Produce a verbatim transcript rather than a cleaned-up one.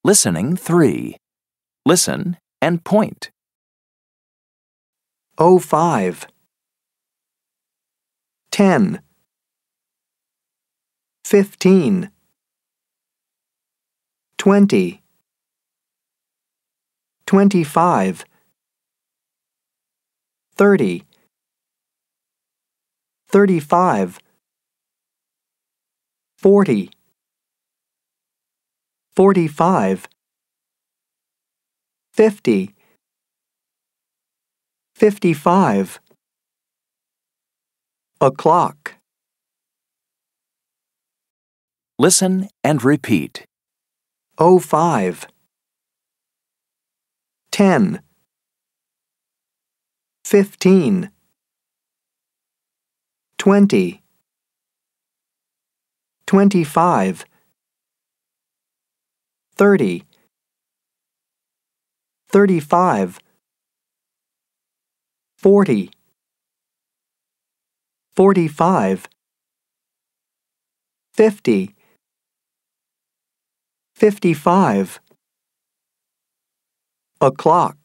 Listening three. Listen and point. oh five, ten, fifteen, twenty, twenty-five, thirty, thirty-five, forty, forty-five, fifty, fifty-five, o'clock. Listen and repeat. oh five, ten, fifteen, twenty, twenty-five, thirty, thirty-five, forty, forty-five, fifty, fifty-five, o'clock.